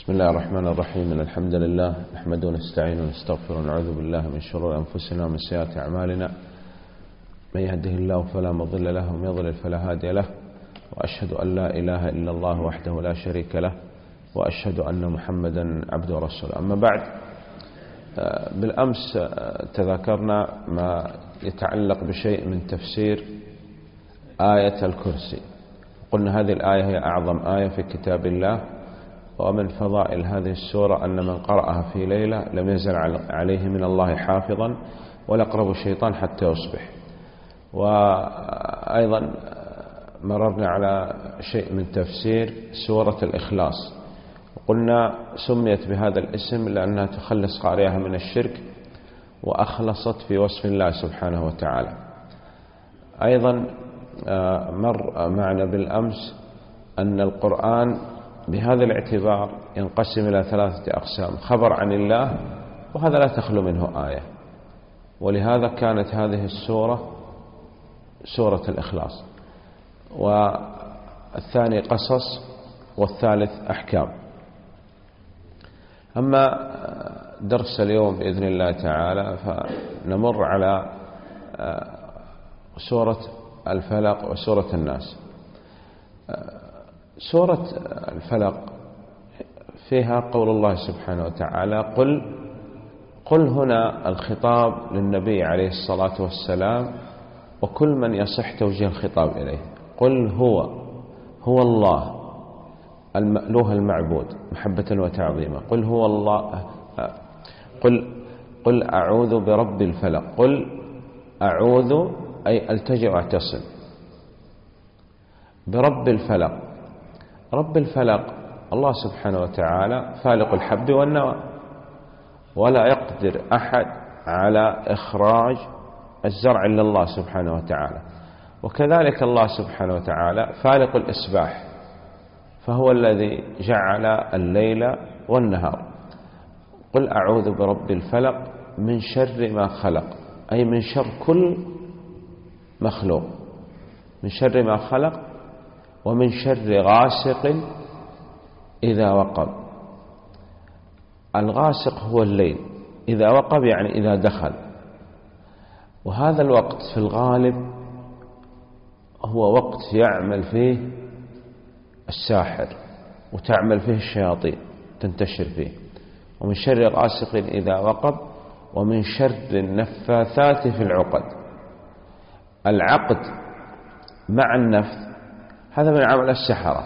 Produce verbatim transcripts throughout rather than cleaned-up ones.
بسم الله الرحمن الرحيم. إن الحمد لله نحمده ونستعينه ونستغفره ونعوذ بالله من شرور أنفسنا ومن سيئات أعمالنا. من يهده الله فلا مضل له ومن يضلل فلا هادي له، وأشهد أن لا إله إلا الله وحده لا شريك له، وأشهد أن محمدا عبده ورسوله. أما بعد، بالأمس تذكرنا ما يتعلق بشيء من تفسير آية الكرسي. قلنا هذه الآية هي أعظم آية في كتاب الله، ومن فضائل هذه السورة أن من قرأها في ليلة لم يزل عليه من الله حافظا ولا يقرب الشيطان حتى يصبح. وأيضا مررنا على شيء من تفسير سورة الإخلاص، وقلنا سميت بهذا الاسم لأنها تخلص قارئها من الشرك وأخلصت في وصف الله سبحانه وتعالى. أيضا مر معنا بالأمس أن القرآن بهذا الاعتبار ينقسم إلى ثلاثة أقسام: خبر عن الله، وهذا لا تخلو منه آية، ولهذا كانت هذه السورة سورة الإخلاص. والثاني قصص، والثالث أحكام. أما درس اليوم بإذن الله تعالى فنمر على سورة الفلق وسورة الناس. سورة الفلق فيها قول الله سبحانه وتعالى: قل قل هنا الخطاب للنبي عليه الصلاة والسلام وكل من يصح توجيه الخطاب إليه. قل هو هو الله المألوه المعبود محبة وتعظيما. قل هو الله قل قل أعوذ برب الفلق. قل أعوذ أي ألتجئ واعتصم برب الفلق. رب الفلق الله سبحانه وتعالى فالق الحب والنوى، ولا يقدر أحد على إخراج الزرع إلا الله سبحانه وتعالى. وكذلك الله سبحانه وتعالى فالق الإصباح، فهو الذي جعل الليل والنهار. قل أعوذ برب الفلق من شر ما خلق، أي من شر كل مخلوق، من شر ما خلق، ومن شر غاسق إذا وقب. الغاسق هو الليل، إذا وقب يعني إذا دخل. وهذا الوقت في الغالب هو وقت يعمل فيه الساحر وتعمل فيه الشياطين تنتشر فيه. ومن شر غاسق إذا وقب، ومن شر النفاثات في العقد. العقد مع النفث هذا من عمل السحرة.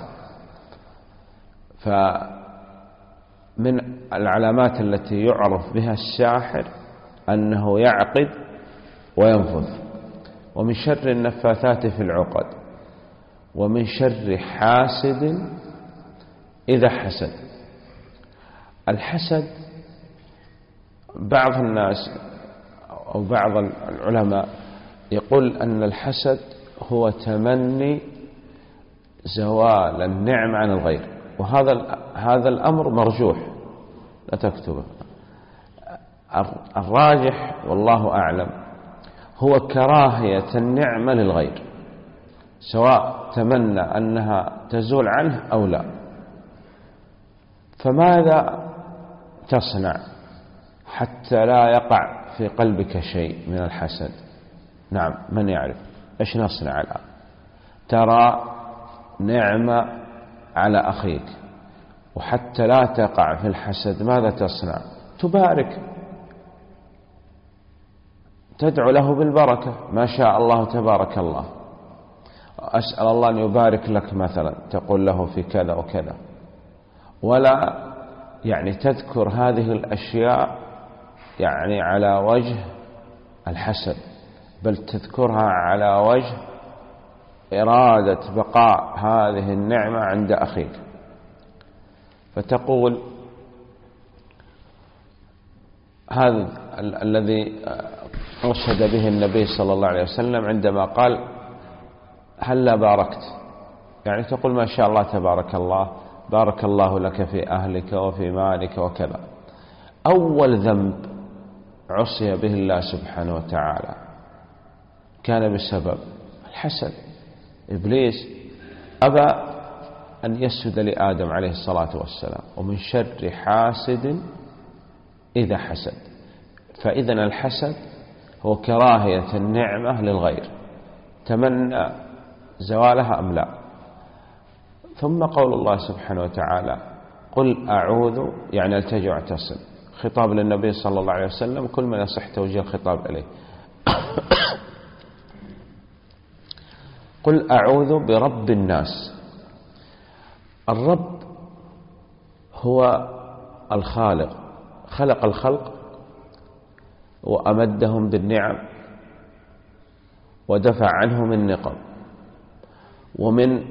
فمن العلامات التي يعرف بها الساحر أنه يعقد وينفث. ومن شر النفاثات في العقد، ومن شر حاسد إذا حسد. الحسد بعض الناس أو بعض العلماء يقول أن الحسد هو تمني زوال النعم عن الغير، وهذا هذا الأمر مرجوح، لا تكتبه. الراجح والله أعلم هو كراهية النعمة للغير، سواء تمنى أنها تزول عنه أو لا. فماذا تصنع حتى لا يقع في قلبك شيء من الحسد؟ نعم، من يعرف إيش نصنع الآن؟ ترى نعمة على أخيك، وحتى لا تقع في الحسد ماذا تصنع؟ تبارك، تدعو له بالبركة، ما شاء الله تبارك الله. أسأل الله أن يبارك لك مثلا، تقول له في كذا وكذا، ولا يعني تذكر هذه الأشياء يعني على وجه الحسد، بل تذكرها على وجه إرادة بقاء هذه النعمة عند أخيك. فتقول هذا الذي أرشد به النبي صلى الله عليه وسلم عندما قال: هلا باركت، يعني تقول ما شاء الله تبارك الله، بارك الله لك في أهلك وفي مالك وكذا. أول ذنب عصي به الله سبحانه وتعالى كان بسبب الحسد. إبليس أبى أن يسجد لآدم عليه الصلاة والسلام، ومن شر حاسد إذا حسد. فإذن الحسد هو كراهية النعمة للغير، تمنى زوالها أم لا. ثم قول الله سبحانه وتعالى قل أعوذ، يعني التجع واعتصم، خطاب للنبي صلى الله عليه وسلم، كل من يصح توجيه الخطاب إليه. قل أعوذ برب الناس. الرب هو الخالق، خلق الخلق وأمدهم بالنعم ودفع عنهم النقم. ومن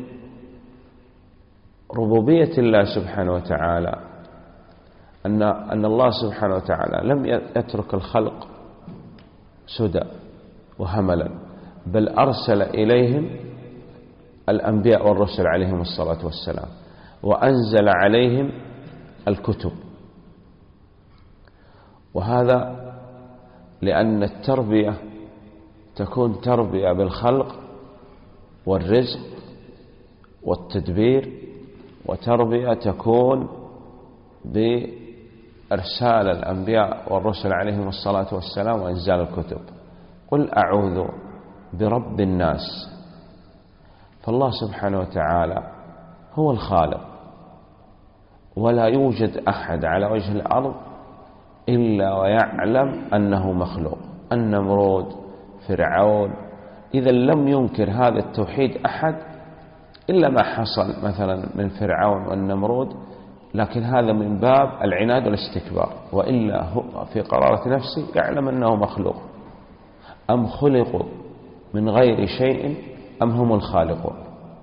ربوبية الله سبحانه وتعالى أن أن الله سبحانه وتعالى لم يترك الخلق سدى وهملا، بل أرسل إليهم الأنبياء والرسل عليهم الصلاة والسلام، وأنزل عليهم الكتب. وهذا لأن التربية تكون تربية بالخلق والرزق والتدبير، وتربية تكون بإرسال الأنبياء والرسل عليهم الصلاة والسلام وإنزال الكتب. قل أعوذ برب الناس. فالله سبحانه وتعالى هو الخالق، ولا يوجد أحد على وجه الأرض إلا ويعلم أنه مخلوق. النمرود، فرعون، إذا لم ينكر هذا التوحيد أحد إلا ما حصل مثلا من فرعون والنمرود، لكن هذا من باب العناد والاستكبار، وإلا هو في قرارة نفسه يعلم أنه مخلوق. أم خلقوا من غير شيء أم هم الخالقون.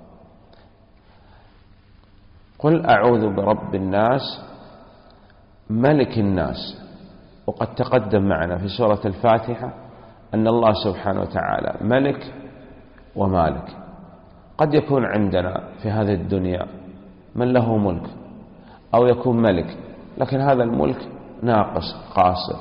قل أعوذ برب الناس ملك الناس. وقد تقدم معنا في سورة الفاتحة أن الله سبحانه وتعالى ملك ومالك. قد يكون عندنا في هذه الدنيا من له ملك أو يكون ملك، لكن هذا الملك ناقص قاصر.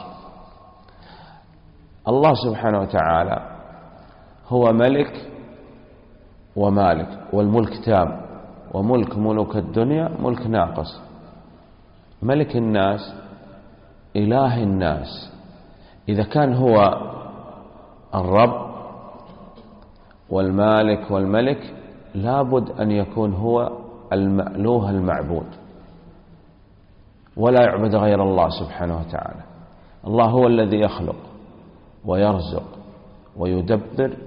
الله سبحانه وتعالى هو ملك ومالك، والملك تام، وملك ملوك الدنيا ملك ناقص. ملك الناس إله الناس. إذا كان هو الرب والمالك والملك، لابد أن يكون هو المألوه المعبود، ولا يعبد غير الله سبحانه وتعالى. الله هو الذي يخلق ويرزق ويدبر،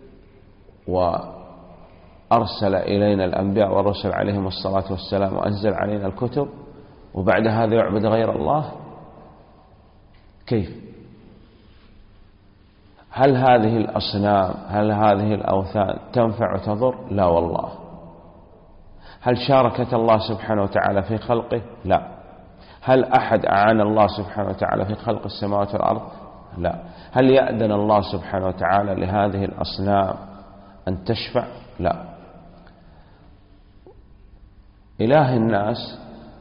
وأرسل إلينا الأنبياء والرسل عليهم الصلاة والسلام، وأنزل علينا الكتب، وبعد هذا يعبد غير الله؟ كيف؟ هل هذه الأصنام، هل هذه الأوثان تنفع وتضر؟ لا والله. هل شاركت الله سبحانه وتعالى في خلقه؟ لا. هل أحد أعان الله سبحانه وتعالى في خلق السماوات والأرض؟ لا. هل يأذن الله سبحانه وتعالى لهذه الأصنام أن تشفع؟ لا. إله الناس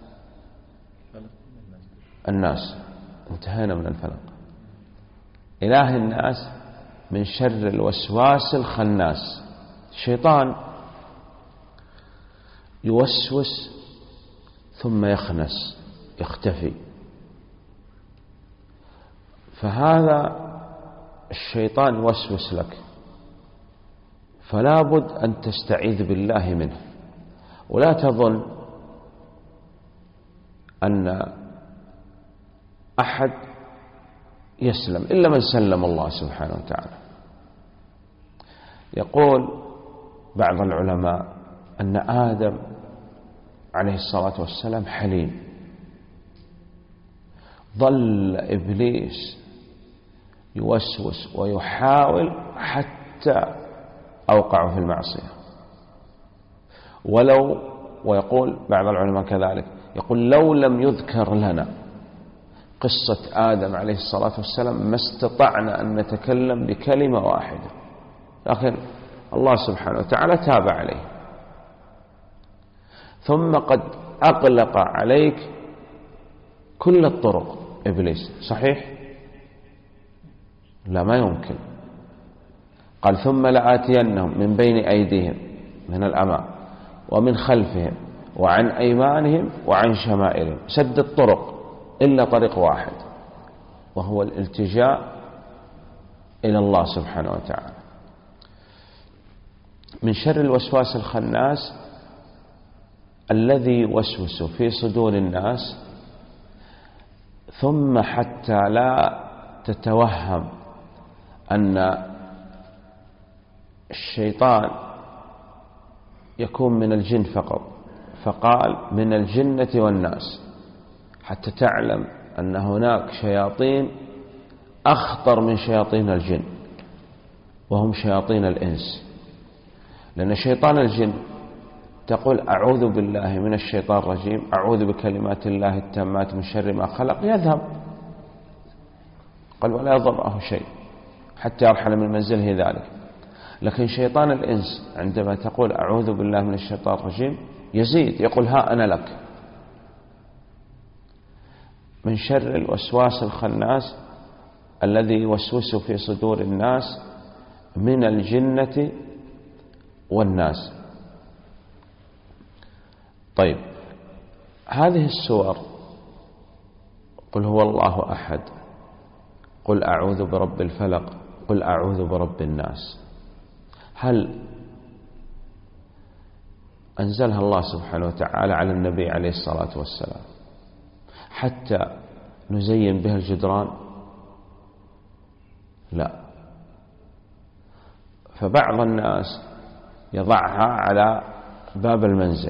الناس انتهينا من الفلق. إله الناس من شر الوسواس الخناس. الشيطان يوسوس ثم يخنس، يختفي. فهذا الشيطان يوسوس لك، فلا بد أن تستعيذ بالله منه. ولا تظن أن أحد يسلم إلا من سلم الله سبحانه وتعالى. يقول بعض العلماء أن آدم عليه الصلاة والسلام حليم، ظل إبليس يوسوس ويحاول حتى أوقعه في المعصية. ولو ويقول بعض العلماء كذلك، يقول لو لم يذكر لنا قصة آدم عليه الصلاة والسلام ما استطعنا أن نتكلم بكلمة واحدة، لكن الله سبحانه وتعالى تاب عليه. ثم قد أغلق عليك كل الطرق إبليس، صحيح؟ لا، ما يمكن. قال ثم لآتينهم من بين أيديهم من الأمام ومن خلفهم وعن أيمانهم وعن شمائلهم، سد الطرق إلا طريق واحد، وهو الالتجاء إلى الله سبحانه وتعالى. من شر الوسواس الخناس الذي يوسوس في صدور الناس، ثم حتى لا تتوهم أن الشيطان يكون من الجن فقط، فقال من الجنة والناس، حتى تعلم أن هناك شياطين أخطر من شياطين الجن، وهم شياطين الإنس. لأن شيطان الجن تقول أعوذ بالله من الشيطان الرجيم، أعوذ بكلمات الله التامات من شر ما خلق، يذهب، قال ولا يضره شيء حتى يرحل من منزله ذلك. لكن شيطان الإنس عندما تقول أعوذ بالله من الشيطان الرجيم يزيد، يقول ها أنا لك. من شر الوسواس الخناس الذي يوسوس في صدور الناس من الجنة والناس. طيب، هذه السور، قل هو الله أحد، قل أعوذ برب الفلق، قل أعوذ برب الناس، هل أنزلها الله سبحانه وتعالى على النبي عليه الصلاة والسلام حتى نزين بها الجدران؟ لا. فبعض الناس يضعها على باب المنزل،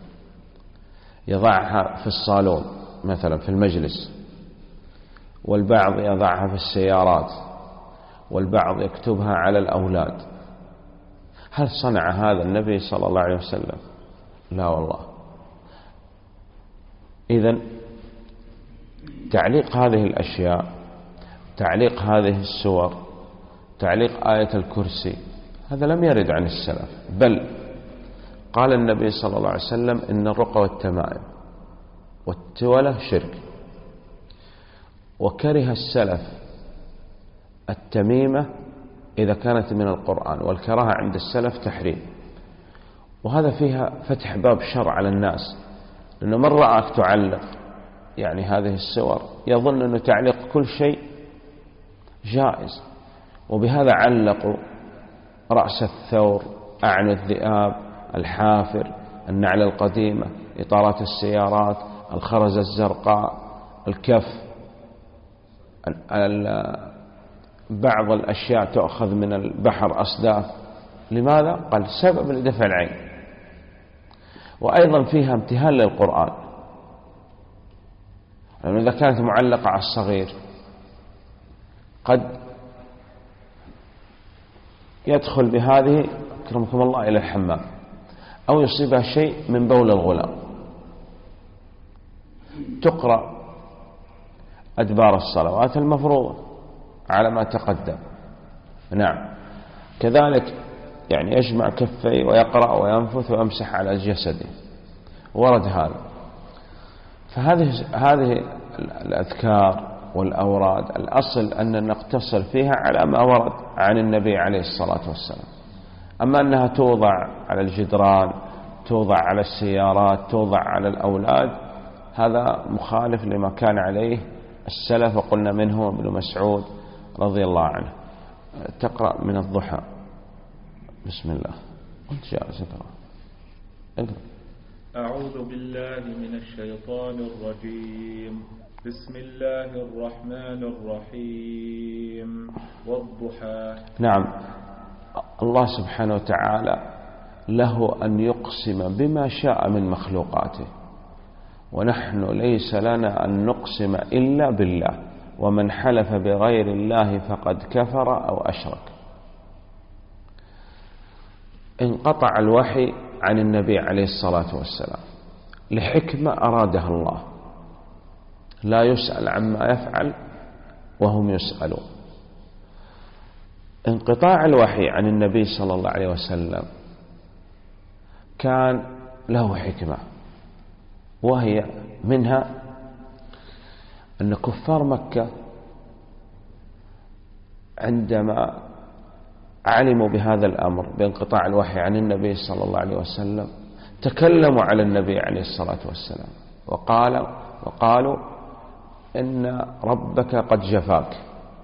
يضعها في الصالون مثلا في المجلس، والبعض يضعها في السيارات، والبعض يكتبها على الأولاد. هل صنع هذا النبي صلى الله عليه وسلم؟ لا والله. إذن تعليق هذه الأشياء، تعليق هذه السور، تعليق آية الكرسي، هذا لم يرد عن السلف، بل قال النبي صلى الله عليه وسلم إن الرقى والتمائم والتولة شرك، وكره السلف التميمة إذا كانت من القرآن، والكراهة عند السلف تحريم. وهذا فيها فتح باب شر على الناس، لأنه من رآك تعلق يعني هذه السور يظن أنه تعليق كل شيء جائز، وبهذا علقوا رأس الثور، أعن الذئاب، الحافر، النعل القديمة، إطارات السيارات، الخرزة الزرقاء، الكف، بعض الأشياء تؤخذ من البحر أصداف. لماذا؟ قال سبب لدفع العين. وأيضا فيها امتهان للقرآن، لأنه إذا كانت معلقة على الصغير قد يدخل بهذه أكرمكم الله إلى الحمام، أو يصيبها شيء من بول الغلام. تقرأ أدبار الصلوات المفروضة على ما تقدم. نعم. كذلك يعني يجمع كفيه ويقرأ وينفث ويمسح على جسده، ورد هذا. فهذه هذه الأذكار والأوراد الأصل أن نقتصر فيها على ما ورد عن النبي عليه الصلاة والسلام. أما أنها توضع على الجدران، توضع على السيارات، توضع على الأولاد، هذا مخالف لما كان عليه السلف، وقلنا منه ابن مسعود رضي الله عنه. تقرأ من الضحى بسم الله وانت جالس تقرأ. أعوذ بالله من الشيطان الرجيم. بسم الله الرحمن الرحيم. والضحى. نعم، الله سبحانه وتعالى له أن يقسم بما شاء من مخلوقاته، ونحن ليس لنا أن نقسم إلا بالله، ومن حلف بغير الله فقد كفر أو أشرك. انقطع الوحي عن النبي عليه الصلاة والسلام لحكمة أرادها الله، لا يسأل عما يفعل وهم يسألون. انقطاع الوحي عن النبي صلى الله عليه وسلم كان له حكمة، وهي منها أن كفار مكة عندما علموا بهذا الأمر بانقطاع الوحي عن النبي صلى الله عليه وسلم تكلموا على النبي عليه الصلاة والسلام وقال وقالوا إن ربك قد جفاك.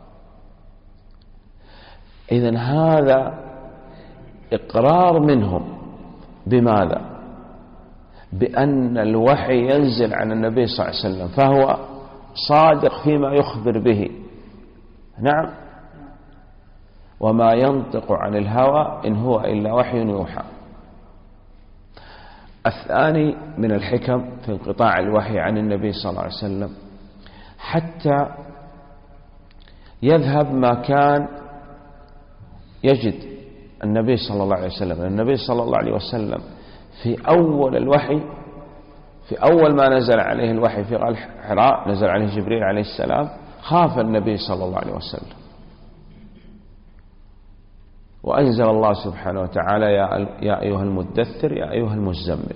إذن هذا إقرار منهم بماذا؟ بأن الوحي ينزل عن النبي صلى الله عليه وسلم، فهو صادق فيما يخبر به. نعم، وما ينطق عن الهوى إن هو إلا وحي يوحى. الثاني من الحكم في انقطاع الوحي عن النبي صلى الله عليه وسلم حتى يذهب ما كان يجد النبي صلى الله عليه وسلم. النبي صلى الله عليه وسلم في أول الوحي، في أول ما نزل عليه الوحي في غار حراء، نزل عليه جبريل عليه السلام، خاف النبي صلى الله عليه وسلم، وأنزل الله سبحانه وتعالى يا أيها المدثر يا أيها المزمل.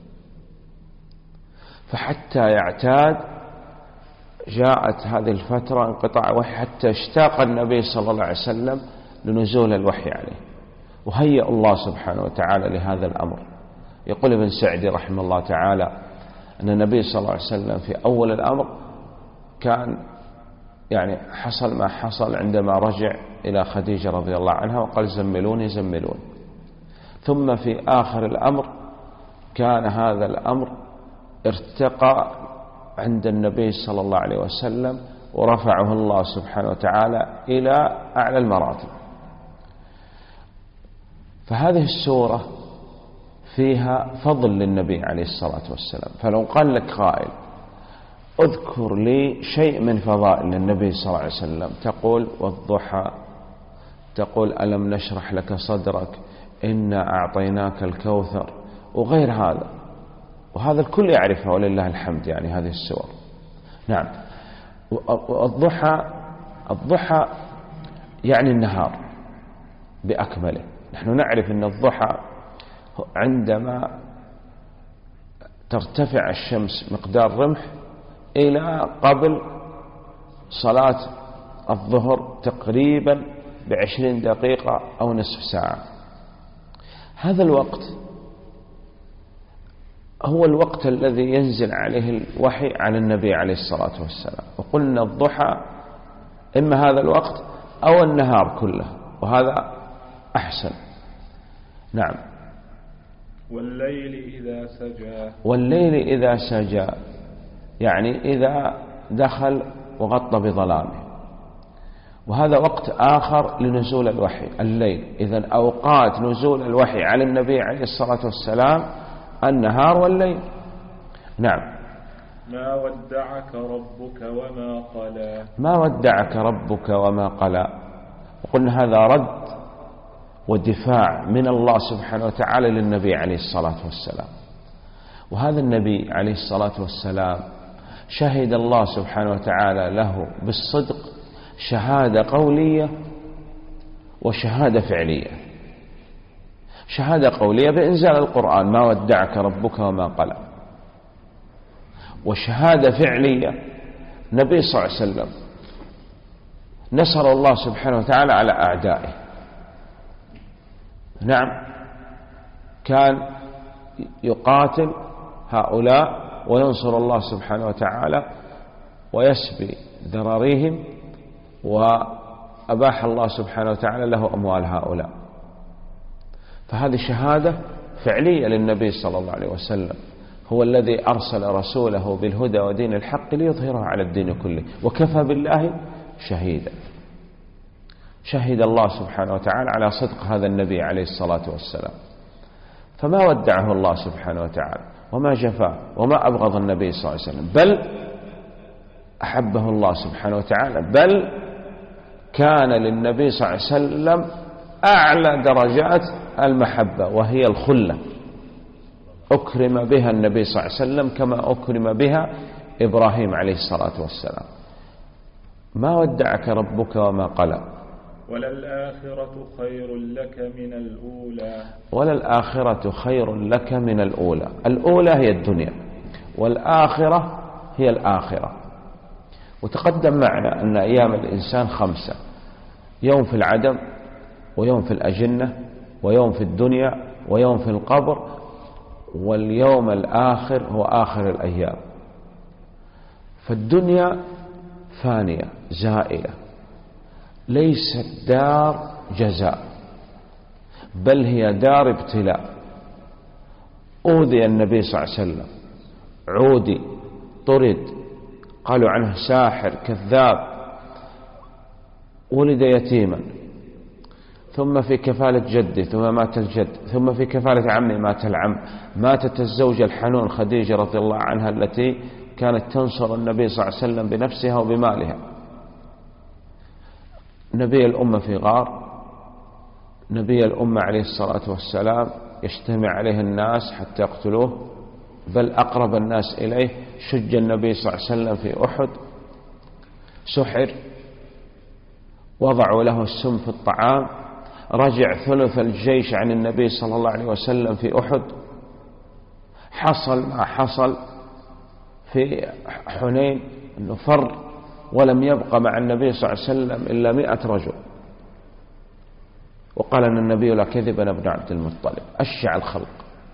فحتى يعتاد جاءت هذه الفترة انقطاع وحي حتى اشتاق النبي صلى الله عليه وسلم لنزول الوحي عليه، وهيأ الله سبحانه وتعالى لهذا الأمر. يقول ابن سعدي رحمه الله تعالى أن النبي صلى الله عليه وسلم في أول الأمر كان يعني حصل ما حصل عندما رجع إلى خديجة رضي الله عنها وقال زملوني زملون. ثم في آخر الأمر كان هذا الأمر ارتقى عند النبي صلى الله عليه وسلم ورفعه الله سبحانه وتعالى إلى أعلى المراتب. فهذه السورة فيها فضل للنبي عليه الصلاة والسلام. فلو قال لك قائل اذكر لي شيء من فضائل النبي صلى الله عليه وسلم، تقول والضحى، تقول ألم نشرح لك صدرك، إنا أعطيناك الكوثر، وغير هذا، وهذا الكل يعرفه ولله الحمد. يعني هذه السور. نعم. الضحى الضحى يعني النهار بأكمله. نحن نعرف أن الضحى عندما ترتفع الشمس مقدار رمح إلى قبل صلاة الظهر تقريبا بعشرين دقيقة أو نصف ساعة. هذا الوقت هو الوقت الذي ينزل عليه الوحي على النبي عليه الصلاة والسلام. وقلنا الضحى إما هذا الوقت أو النهار كله، وهذا أحسن. نعم. والليل إذا سجى، والليل إذا سجى يعني إذا دخل وغطى بظلامه، وهذا وقت آخر لنزول الوحي الليل. إذن أوقات نزول الوحي على النبي عليه الصلاة والسلام النهار والليل. نعم. ما ودعك ربك وما قلى، ما ودعك ربك وما قلى. وقلنا هذا رد ودفاع من الله سبحانه وتعالى للنبي عليه الصلاة والسلام. وهذا النبي عليه الصلاة والسلام شهد الله سبحانه وتعالى له بالصدق شهادة قولية وشهادة فعلية. شهادة قولية بإنزال القرآن ما ودعك ربك وما قلى، وشهادة فعلية النبي صلى الله عليه وسلم نصر الله سبحانه وتعالى على أعدائه. نعم، كان يقاتل هؤلاء وينصر الله سبحانه وتعالى ويسبي ذراريهم، وأباح الله سبحانه وتعالى له أموال هؤلاء. فهذه شهادة فعلية للنبي صلى الله عليه وسلم، هو الذي أرسل رسوله بالهدى ودين الحق ليظهره على الدين كله، وكفى بالله شهيدا. شهد الله سبحانه وتعالى على صدق هذا النبي عليه الصلاة والسلام، فما ودعه الله سبحانه وتعالى وما جفاه وما أبغض النبي صلى الله عليه وسلم، بل أحبه الله سبحانه وتعالى، بل كان للنبي صلى الله عليه وسلم أعلى درجات المحبة وهي الخلة، أكرم بها النبي صلى الله عليه وسلم كما أكرم بها إبراهيم عليه الصلاة والسلام. ما ودعك ربك وما قلى. وللآخرة خير لك من الأولى. وللآخرة خير لك من الأولى. الأولى هي الدنيا، والآخرة هي الآخرة. وتقدم معنا أن أيام الإنسان خمسة: يوم في العدم، ويوم في الأجنة، ويوم في الدنيا، ويوم في القبر، واليوم الآخر هو آخر الأيام. فالدنيا فانية زائلة، ليست دار جزاء، بل هي دار ابتلاء. أوذي النبي صلى الله عليه وسلم، عودي، طرد، قالوا عنه ساحر كذاب، ولد يتيما، ثم في كفالة جده، ثم مات الجد، ثم في كفالة عمه مات العم، ماتت الزوجة الحنون خديجة رضي الله عنها التي كانت تنصر النبي صلى الله عليه وسلم بنفسها وبمالها. نبي الأمة في غار، نبي الأمة عليه الصلاة والسلام يجتمع عليه الناس حتى يقتلوه، بل أقرب الناس إليه شج النبي صلى الله عليه وسلم في أحد، سحر، وضعوا له السم في الطعام، رجع ثلث الجيش عن النبي صلى الله عليه وسلم في أحد، حصل ما حصل في حنين أنه فر ولم يبق مع النبي صلى الله عليه وسلم إلا مئة رجل. وقال أن النبي لا كذب أنا ابن عبد المطلب، أشجع الخلق،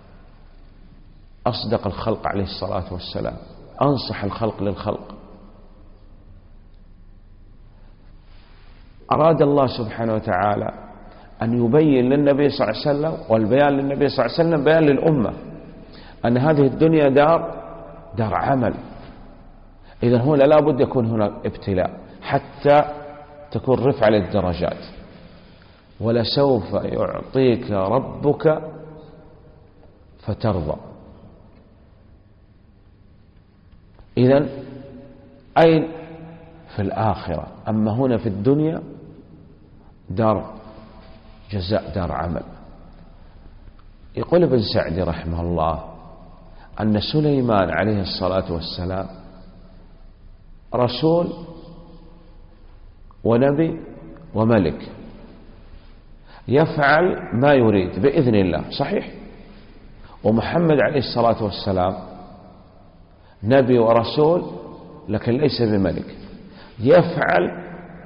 أصدق الخلق عليه الصلاة والسلام، أنصح الخلق للخلق. أراد الله سبحانه وتعالى أن يبين للنبي صلى الله عليه وسلم، والبيان للنبي صلى الله عليه وسلم بيان للأمة، أن هذه الدنيا دار دار عمل. إذن هنا لا بد يكون هناك ابتلاء حتى تكون رفع للدرجات. ولسوف يعطيك ربك فترضى. إذن أين في الآخرة؟ أما هنا في الدنيا دار جزاء، دار عمل. يقول ابن سعدي رحمه الله أن سليمان عليه الصلاة والسلام رسول ونبي وملك، يفعل ما يريد بإذن الله، صحيح. ومحمد عليه الصلاة والسلام نبي ورسول لكن ليس بملك، يفعل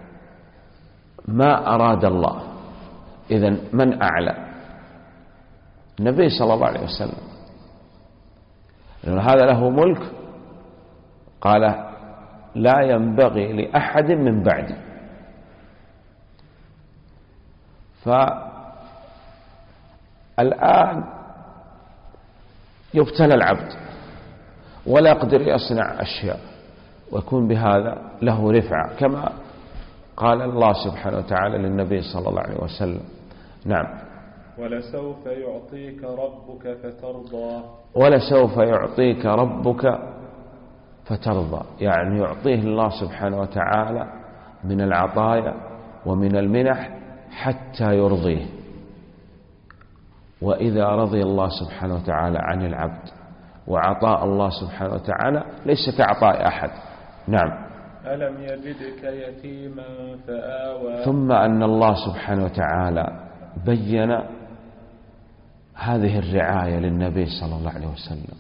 ما أراد الله. إذن من أعلى؟ النبي صلى الله عليه وسلم، لأن هذا له ملك، قال لا ينبغي لأحد من بعدي. فالآن يبتلى العبد ولا يقدر يصنع أشياء، ويكون بهذا له رفعة، كما قال الله سبحانه وتعالى للنبي صلى الله عليه وسلم. نعم. ولسوف يعطيك ربك فترضى. ولسوف يعطيك ربك فترضى، يعني يعطيه الله سبحانه وتعالى من العطايا ومن المنح حتى يرضيه. وإذا رضي الله سبحانه وتعالى عن العبد وعطاء الله سبحانه وتعالى ليس كعطاء أحد. نعم. ألم يجدك يتيما فآوى. ثم أن الله سبحانه وتعالى بين هذه الرعاية للنبي صلى الله عليه وسلم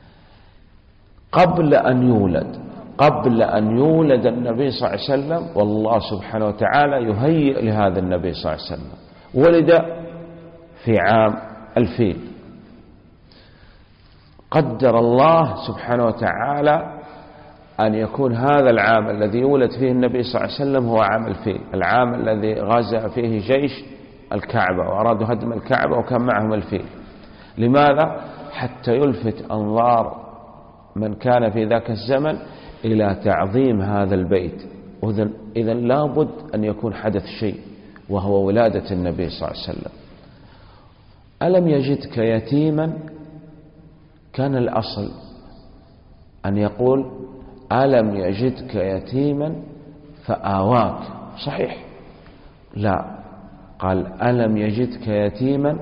قبل أن يولد، قبل أن يولد النبي صلى الله عليه وسلم، والله سبحانه وتعالى يهيئ لهذا النبي صلى الله عليه وسلم. ولد في عام الفيل، قدر الله سبحانه وتعالى أن يكون هذا العام الذي يولد فيه النبي صلى الله عليه وسلم هو عام الفيل، العام الذي غزا فيه جيش الكعبة وأرادوا هدم الكعبة وكان معهم الفيل. لماذا؟ حتى يلفت أنظار من كان في ذاك الزمن إلى تعظيم هذا البيت. إذن لابد أن يكون حدث شيء، وهو ولادة النبي صلى الله عليه وسلم. ألم يجدك يتيما، كان الأصل أن يقول ألم يجدك يتيما فآواك، صحيح. لا، قال ألم يجدك يتيما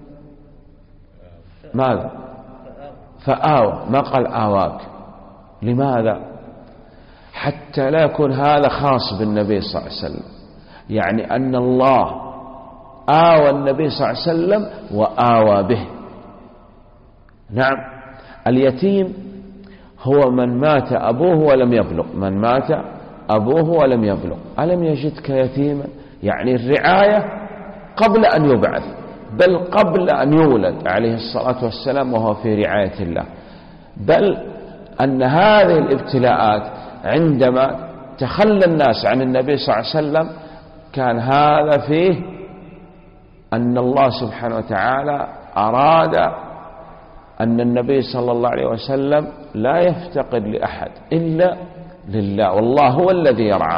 ماذا؟ فآوى، ما قال آواك. لماذا؟ حتى لا يكون هذا خاص بالنبي صلى الله عليه وسلم، يعني أن الله آوى النبي صلى الله عليه وسلم وآوى به. نعم. اليتيم هو من مات أبوه ولم يبلغ، من مات أبوه ولم يبلغ. ألم يجدك يتيما، يعني الرعاية قبل أن يبعث، بل قبل أن يولد عليه الصلاة والسلام وهو في رعاية الله، بل أن هذه الابتلاءات عندما تخلى الناس عن النبي صلى الله عليه وسلم كان هذا فيه أن الله سبحانه وتعالى أراد أن النبي صلى الله عليه وسلم لا يفتقد لأحد إلا لله، والله هو الذي يرعاه.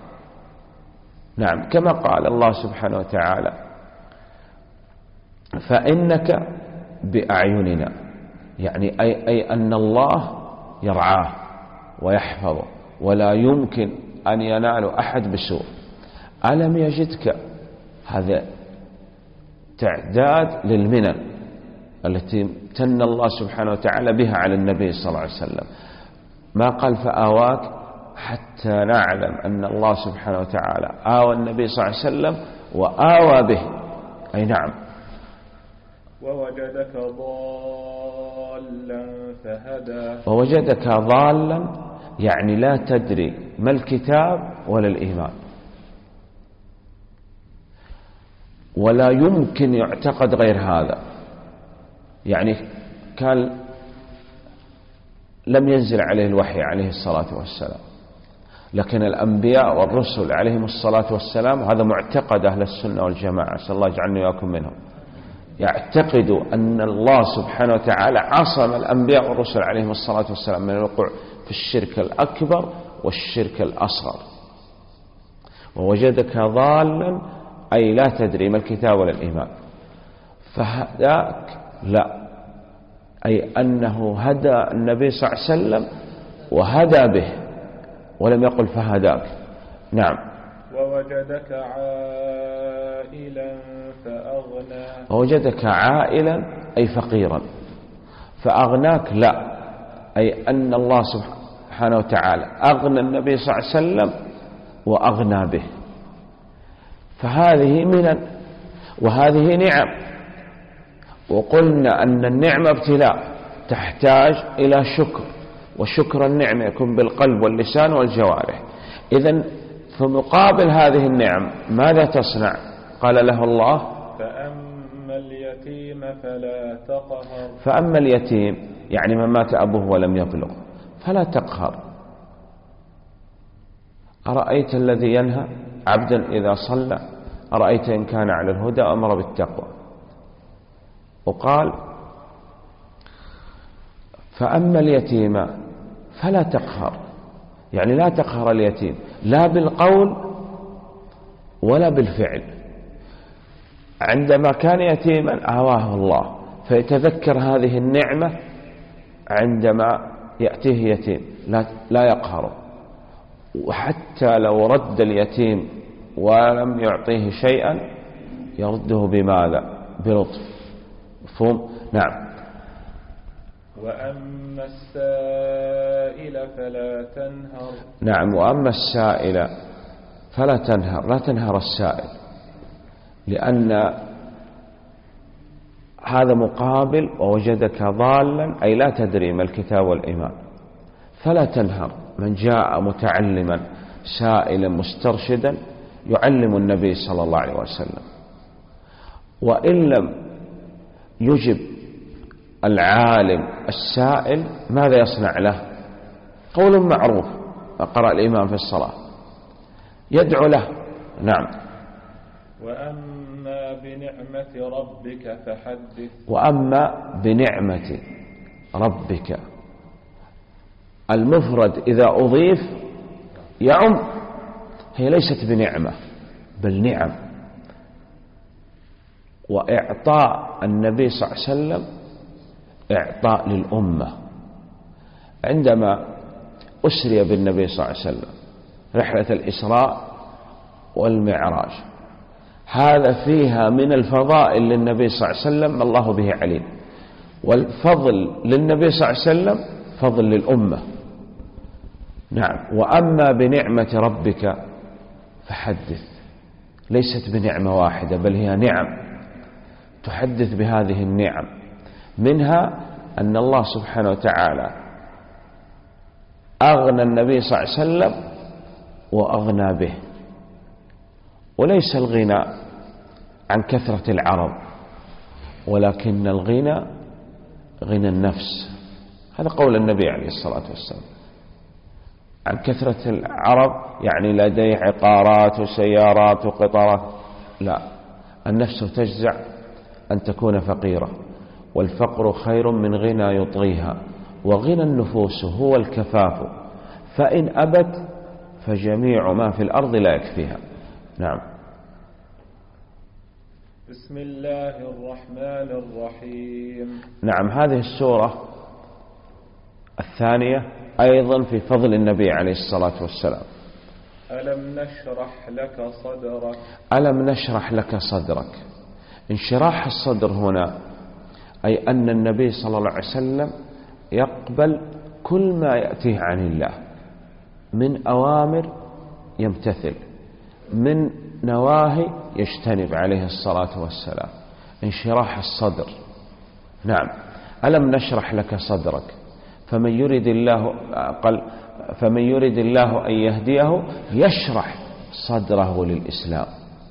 نعم، كما قال الله سبحانه وتعالى: فإنك بأعيننا، يعني أي, أي أن الله يرعاه ويحفظه ولا يمكن أن ينال أحد بسوء. ألم يجدك، هذا تعداد للمنن التي امتن الله سبحانه وتعالى بها على النبي صلى الله عليه وسلم. ما قال فآواك حتى نعلم أن الله سبحانه وتعالى آوى النبي صلى الله عليه وسلم وآوى به، أي نعم. ووجدك ضالا فهدى. ووجدك ضالا يعني لا تدري ما الكتاب ولا الإيمان، ولا يمكن يعتقد غير هذا. يعني كان لم ينزل عليه الوحي عليه الصلاة والسلام، لكن الأنبياء والرسل عليهم الصلاة والسلام، هذا معتقد أهل السنة والجماعة، أسأل الله يجعلني وإياكم منهم، يعتقدوا أن الله سبحانه وتعالى عصم الأنبياء والرسل عليهم الصلاة والسلام من الوقوع في الشرك الأكبر والشرك الأصغر. ووجدك ضالا أي لا تدري ما الكتاب ولا الإيمان، فهداك لا، أي أنه هدى النبي صلى الله عليه وسلم وهدى به، ولم يقل فهداك. نعم. ووجدك عائلا فأغنى. ووجدك عائلا أي فقيرا، فأغناك لا، أي أن الله سبحانه وتعالى أغنى النبي صلى الله عليه وسلم وأغنى به. فهذه منن وهذه نعم، وقلنا أن النعمة ابتلاء تحتاج إلى شكر، وشكر النعمة يكون بالقلب واللسان والجوارح. إذن في مقابل هذه النعم ماذا تصنع؟ قال له الله: فأما اليتيم فلا تقهر. فأما اليتيم يعني من مات أبوه ولم يبلغ فلا تقهر. أرأيت الذي ينهى عبدا إذا صلى، أرأيت إن كان على الهدى أمر بالتقوى. وقال: فأما اليتيم فلا تقهر، يعني لا تقهر اليتيم لا بالقول ولا بالفعل. عندما كان يتيما آواه الله، فيتذكر هذه النعمة عندما يأتيه يتيم لا, لا يقهره، وحتى لو رد اليتيم ولم يعطيه شيئا يرده بماذا؟ بلطف. مفهوم؟ نعم. وأما السائل فلا تنهر. نعم، وأما السائل فلا تنهر، لا تنهر السائل، لأن هذا مقابل ووجدك ضالا أي لا تدري ما الكتاب والإيمان. فلا تنهر من جاء متعلما سائلا مسترشدا يعلم النبي صلى الله عليه وسلم. وإن لم يجب العالم السائل ماذا يصنع له؟ قول معروف قرأ الإمام في الصلاة يدعو له. نعم. وأما بنعمة ربك فحدث. وأما بنعمة ربك، المفرد إذا أضيف يعم، هي ليست بنعمة بل نعم. وإعطاء النبي صلى الله عليه وسلم إعطاء للأمة. عندما أسري بالنبي صلى الله عليه وسلم رحلة الإسراء والمعراج، هذا فيها من الفضائل للنبي صلى الله عليه وسلم الله به عليم، والفضل للنبي صلى الله عليه وسلم فضل للأمة. نعم. وأما بنعمة ربك فحدث، ليست بنعمة واحدة بل هي نعم، تحدث بهذه النعم. منها أن الله سبحانه وتعالى أغنى النبي صلى الله عليه وسلم وأغنى به. وليس الغنى عن كثرة العرض، ولكن الغنى غنى النفس. هذا قول النبي عليه الصلاة والسلام عن كثرة العرب، يعني لديه عقارات وسيارات وقطارات. لا، النفس تجزع أن تكون فقيرة، والفقر خير من غنى يطغيها، وغنى النفوس هو الكفاف، فإن أبت فجميع ما في الأرض لا يكفيها. نعم. بسم الله الرحمن الرحيم. نعم، هذه السورة الثانية أيضا في فضل النبي عليه الصلاة والسلام. ألم نشرح لك صدرك. ألم نشرح لك صدرك. انشراح الصدر هنا أي أن النبي صلى الله عليه وسلم يقبل كل ما يأتيه عن الله من أوامر يمتثل، من نواهي يجتنب عليه الصلاة والسلام. انشراح الصدر. نعم. ألم نشرح لك صدرك. فمن يريد الله قال فمن يريد الله أن يهديه يشرح صدره للإسلام.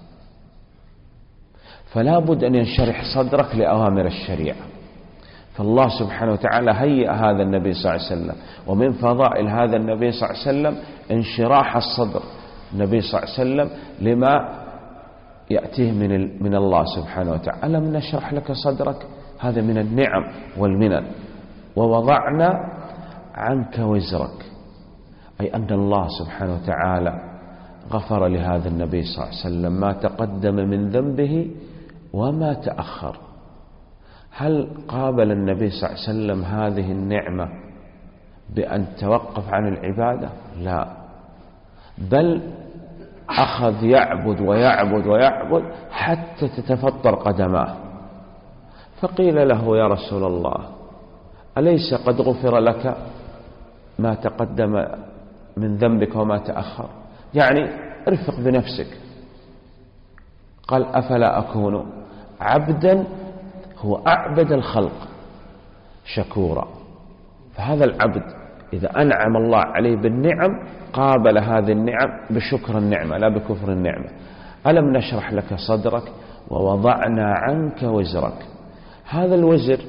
فلا بد أن ينشرح صدرك لأوامر الشريعة. فالله سبحانه وتعالى هيأ هذا النبي صلى الله عليه وسلم، ومن فضائل هذا النبي صلى الله عليه وسلم انشراح الصدر النبي صلى الله عليه وسلم لما يأتيه من من الله سبحانه وتعالى. ألم نشرح لك صدرك، هذا من النعم والمنن. ووضعنا عنك وزرك، أي أن الله سبحانه وتعالى غفر لهذا النبي صلى الله عليه وسلم ما تقدم من ذنبه وما تأخر. هل قابل النبي صلى الله عليه وسلم هذه النعمة بأن توقف عن العبادة؟ لا، بل أخذ يعبد ويعبد ويعبد حتى تتفطر قدماه. فقيل له يا رسول الله أليس قد غفر لك ما تقدم من ذنبك وما تأخر؟ يعني ارفق بنفسك. قال أفلا أكون عبدا هو أعبد الخلق شكورا. فهذا العبد إذا أنعم الله عليه بالنعم قابل هذه النعم بشكر النعمة لا بكفر النعمة. ألم نشرح لك صدرك ووضعنا عنك وزرك. هذا الوزر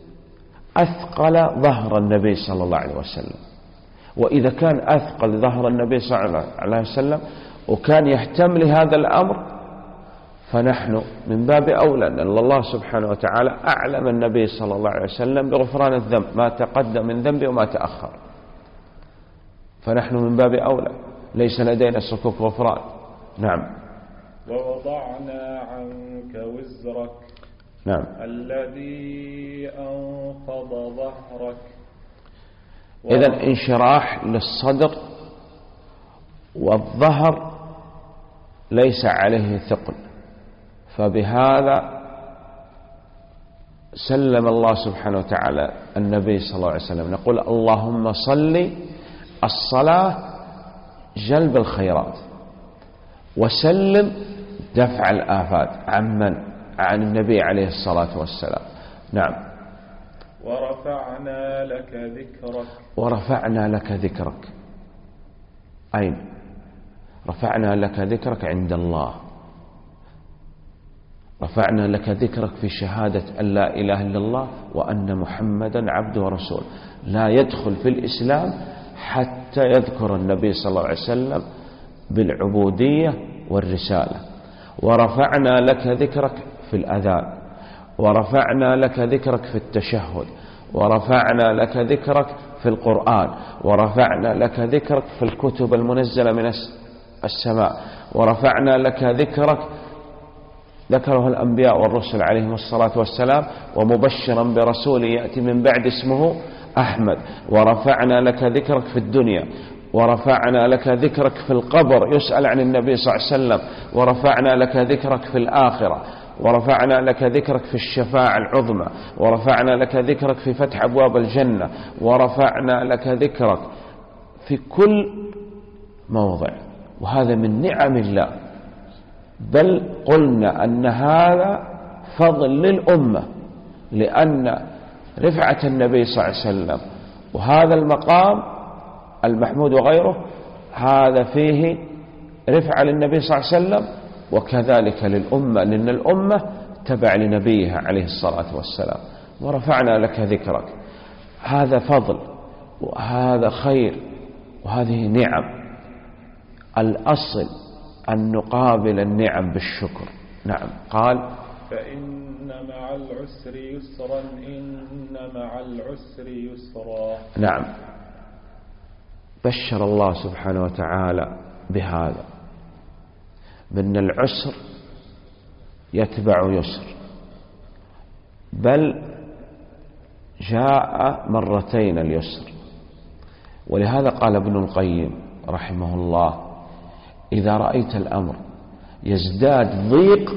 أثقل ظهر النبي صلى الله عليه وسلم، وإذا كان أثقل ظهر النبي صلى الله عليه وسلم وكان يهتم لهذا الأمر، فنحن من باب أولى أن الله سبحانه وتعالى أعلم النبي صلى الله عليه وسلم بغفران الذنب ما تقدم من ذنبه وما تأخر، فنحن من باب أولى، ليس لدينا صكوك غفران. نعم. ووضعنا عنك وزرك. نعم. الذي أنقض ظهرك. إذن انشراح للصدر والظهر ليس عليه ثقل، فبهذا سلم الله سبحانه وتعالى النبي صلى الله عليه وسلم. نقول اللهم صل الصلاة جلب الخيرات، وسلم دفع الآفات. عمن؟ عن النبي عليه الصلاة والسلام. نعم. ورفعنا لك ذكرك. ورفعنا لك ذكرك. أين؟ رفعنا لك ذكرك عند الله. رفعنا لك ذكرك في شهادة أن لا إله إلا الله وأن محمدا عبده ورسوله. لا يدخل في الإسلام حتى يذكر النبي صلى الله عليه وسلم بالعبودية والرسالة. ورفعنا لك ذكرك في الأذان، ورفعنا لك ذكرك في التشهد، ورفعنا لك ذكرك في القرآن، ورفعنا لك ذكرك في الكتب المنزلة من السماء، ورفعنا لك ذكرك ذكره الأنبياء والرسل عليهم الصلاة والسلام، ومبشرا برسول يأتي من بعد اسمه أحمد. ورفعنا لك ذكرك في الدنيا، ورفعنا لك ذكرك في القبر يسأل عن النبي صلى الله عليه وسلم، ورفعنا لك ذكرك في الآخرة، ورفعنا لك ذكرك في الشفاعة العظمى، ورفعنا لك ذكرك في فتح أبواب الجنة، ورفعنا لك ذكرك في كل موضع. وهذا من نعم الله، بل قلنا أن هذا فضل للأمة، لأن رفعة النبي صلى الله عليه وسلم وهذا المقام المحمود وغيره هذا فيه رفعة للنبي صلى الله عليه وسلم، وكذلك للأمة، لأن الأمة واتبع لنبيه عليه الصلاة والسلام ورفعنا لك ذكرك. هذا فضل وهذا خير وهذه نعم. الأصل أن نقابل النعم بالشكر. نعم. قال فإن مع العسر يسرا إن مع العسر يسرا. نعم. بشر الله سبحانه وتعالى بهذا، بأن العسر يتبع يسر، بل جاء مرتين اليسر. ولهذا قال ابن القيم رحمه الله: إذا رأيت الأمر يزداد ضيق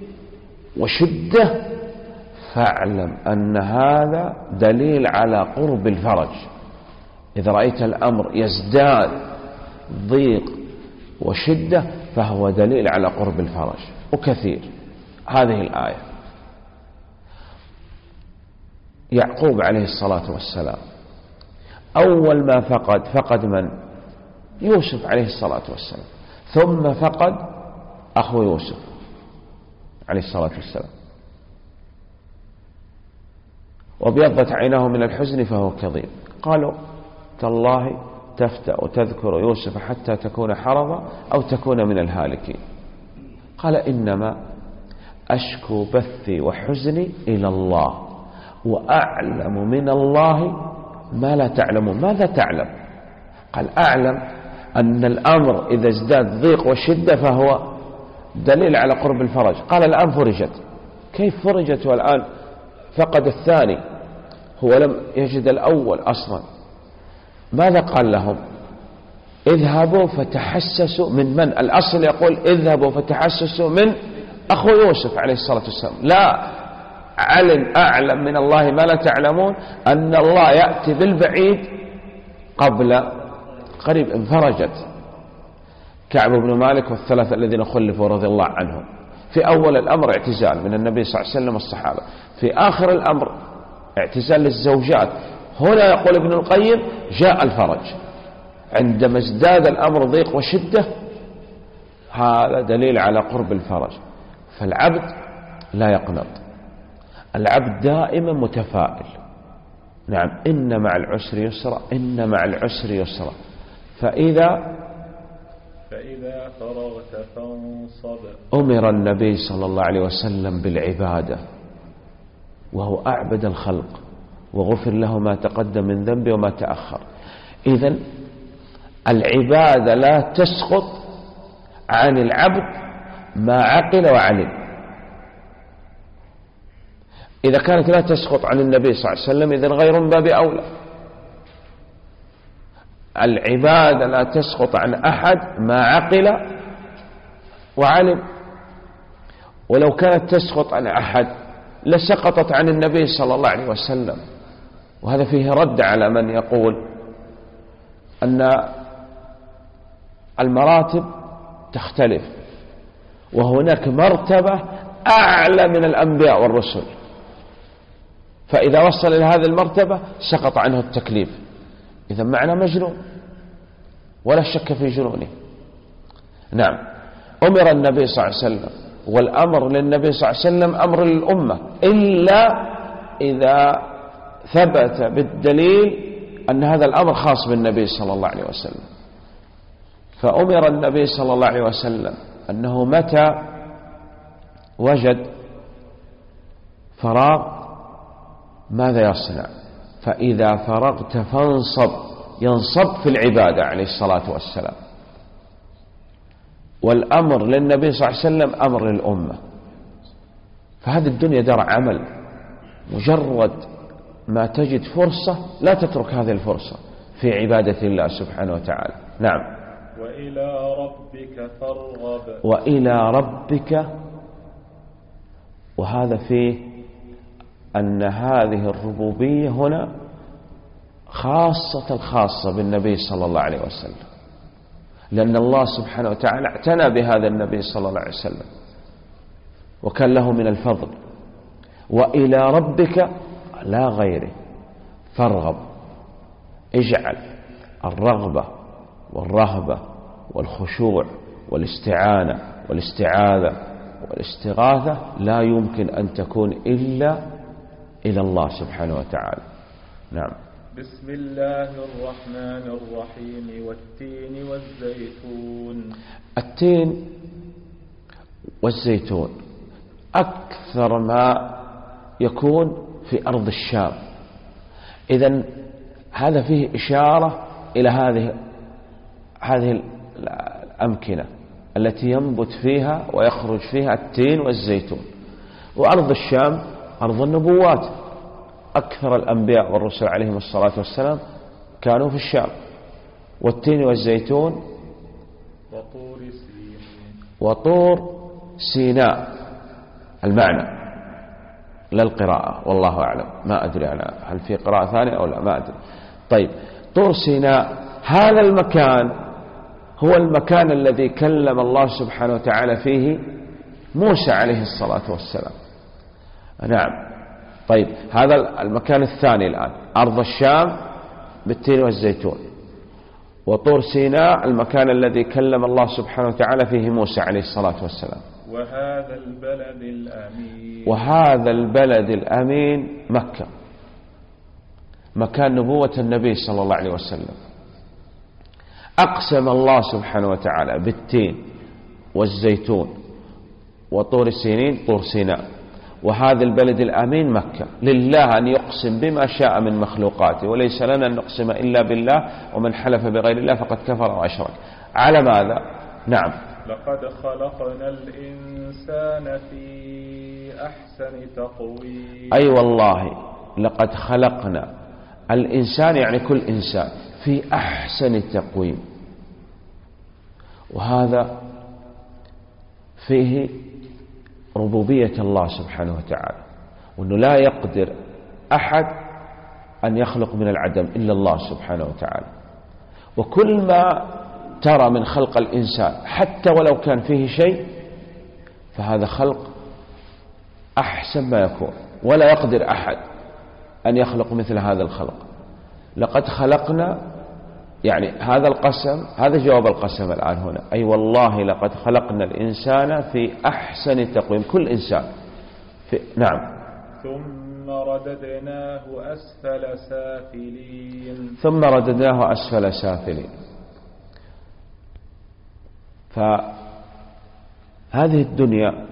وشدة فاعلم أن هذا دليل على قرب الفرج. إذا رأيت الأمر يزداد ضيق وشدة فهو دليل على قرب الفرج. وكثير هذه الآية. يعقوب عليه الصلاة والسلام أول ما فقد فقد من؟ يوسف عليه الصلاة والسلام، ثم فقد أخو يوسف عليه الصلاة والسلام، وابيضت عيناه من الحزن فهو كظيم. قالوا: تالله تفتأ تذكر يوسف حتى تكون حرضا أو تكون من الهالكين. قال: إنما أشكو بثي وحزني إلى الله وأعلم من الله ما لا تعلمون. ماذا تعلم؟ قال: أعلم أن الأمر إذا ازداد ضيق وشدة فهو دليل على قرب الفرج. قال: الآن فرجت. كيف فرجت والآن فقد الثاني؟ هو لم يجد الأول أصلا. ماذا قال لهم؟ اذهبوا فتحسسوا من من؟ الأصل يقول اذهبوا فتحسسوا من أخو يوسف عليه الصلاة والسلام. لا، علم أعلم من الله ما لا تعلمون، أن الله يأتي بالبعيد قبل قريب. انفرجت. كعب بن مالك والثلاثة الذين خلفوا رضي الله عنهم، في أول الأمر اعتزال من النبي صلى الله عليه وسلم والصحابة، في آخر الأمر اعتزال للزوجات. هنا يقول ابن القيم: جاء الفرج عندما ازداد الأمر ضيق وشدة. هذا دليل على قرب الفرج. فالعبد لا يقنط، العبد دائما متفائل. نعم. إن مع العسر يسرا، إن مع العسر يسرا. فإذا فإذا فرغت فانصب. أمر النبي صلى الله عليه وسلم بالعبادة وهو أعبد الخلق، وغفر له ما تقدم من ذنبه وما تأخر. إذن العبادة لا تسقط عن العبد ما عقل وعلم. إذا كانت لا تسقط عن النبي صلى الله عليه وسلم إذن غير من باب أولى. العبادة لا تسقط عن أحد ما عقل وعلم. ولو كانت تسقط عن أحد لسقطت عن النبي صلى الله عليه وسلم. وهذا فيه رد على من يقول أن المراتب تختلف وهناك مرتبة أعلى من الأنبياء والرسل، فإذا وصل إلى هذه المرتبة سقط عنه التكليف. إذا معنى مجنون ولا شك في جنونه. نعم. أمر النبي صلى الله عليه وسلم، والأمر للنبي صلى الله عليه وسلم أمر للأمة إلا إذا ثبت بالدليل أن هذا الأمر خاص بالنبي صلى الله عليه وسلم. فأمر النبي صلى الله عليه وسلم أنه متى وجد فراغ ماذا يصنع؟ فإذا فرغت فانصب، ينصب في العبادة عليه الصلاة والسلام. والأمر للنبي صلى الله عليه وسلم أمر للأمة. فهذه الدنيا دار عمل، مجرد ما تجد فرصة لا تترك هذه الفرصة في عبادة الله سبحانه وتعالى. نعم. وإلى ربك فارغب. وإلى ربك، وهذا فيه أن هذه الربوبية هنا خاصة الخاصة بالنبي صلى الله عليه وسلم، لأن الله سبحانه وتعالى اعتنى بهذا النبي صلى الله عليه وسلم وكان له من الفضل. وإلى ربك لا غيره فارغب. اجعل الرغبة والرهبة والخشوع والاستعانة والاستعاذة والاستغاثة لا يمكن أن تكون إلا إلى الله سبحانه وتعالى. نعم. بسم الله الرحمن الرحيم والتين والزيتون. التين والزيتون أكثر ما يكون في أرض الشام، إذن هذا فيه إشارة إلى هذه هذه الأمكنة التي ينبت فيها ويخرج فيها التين والزيتون. وأرض الشام أرض النبوات، أكثر الأنبياء والرسل عليهم الصلاة والسلام كانوا في الشام. والتين والزيتون وطور سيناء. وطور سيناء المعنى لا القراءة، والله أعلم، ما أدري أنا هل في قراءة ثانية أو لا، ما أدري. طيب، طور سيناء هذا المكان هو المكان الذي كلم الله سبحانه وتعالى فيه موسى عليه الصلاة والسلام. نعم. طيب، هذا المكان الثاني الآن أرض الشام بالتين والزيتون، وطور سيناء المكان الذي كلم الله سبحانه وتعالى فيه موسى عليه الصلاة والسلام. وهذا البلد الأمين. وهذا البلد الأمين مكة، مكان نبوة النبي صلى الله عليه وسلم. أقسم الله سبحانه وتعالى بالتين والزيتون وطور سينين، طور سيناء، وهذا البلد الأمين مكة. لله أن يقسم بما شاء من مخلوقاته، وليس لنا أن نقسم إلا بالله، ومن حلف بغير الله فقد كفر وأشرك. على ماذا؟ نعم. لقد خلقنا الإنسان في أحسن تقويم. أي والله لقد خلقنا الإنسان، يعني كل إنسان، في أحسن تقويم. وهذا فيه ربوبية الله سبحانه وتعالى، وأنه لا يقدر أحد أن يخلق من العدم إلا الله سبحانه وتعالى. وكل ما ترى من خلق الإنسان حتى ولو كان فيه شيء فهذا خلق أحسن ما يكون، ولا يقدر أحد أن يخلق مثل هذا الخلق. لقد خلقنا، يعني هذا القسم، هذا جواب القسم الآن هنا، أي والله لقد خلقنا الإنسان في أحسن تقويم، كل إنسان في. نعم. ثم رددناه أسفل سافلين. ثم رددناه أسفل سافلين. فهذه الدنيا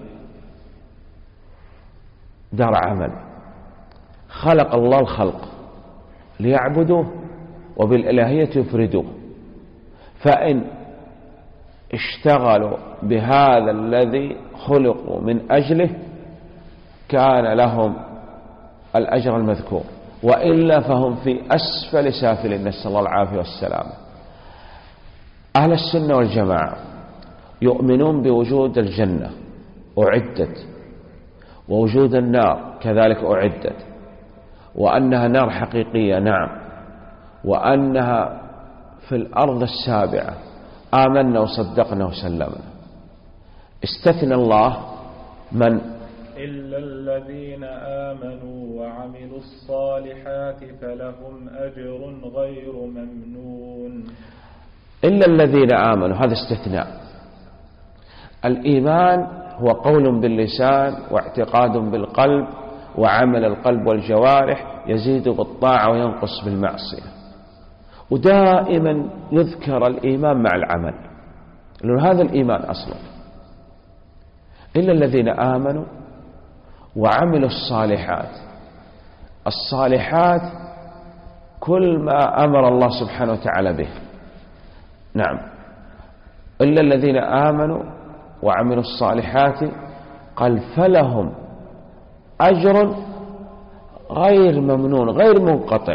دار عمل، خلق الله الخلق ليعبدوه وبالإلهية يفردوه، فإن اشتغلوا بهذا الذي خلقوا من أجله كان لهم الأجر المذكور، وإلا فهم في أسفل سافلين، نسأل الله العافية والسلامة. أهل السنة والجماعة يؤمنون بوجود الجنة أعدت، ووجود النار كذلك أعدت، وأنها نار حقيقية، نعم، وأنها في الأرض السابعة. آمنا وصدقنا وسلمنا. استثنى الله من؟ إلا الذين آمنوا وعملوا الصالحات فلهم أجر غير ممنون. إلا الذين آمنوا، هذا استثناء. الإيمان هو قول باللسان واعتقاد بالقلب وعمل القلب والجوارح، يزيد بالطاعة وينقص بالمعصية. ودائما يذكر الإيمان مع العمل، لأن هذا الإيمان أصلا. إلا الذين آمنوا وعملوا الصالحات. الصالحات كل ما أمر الله سبحانه وتعالى به. نعم. إلا الذين آمنوا وعملوا الصالحات قال فلهم أجر غير ممنون، غير منقطع.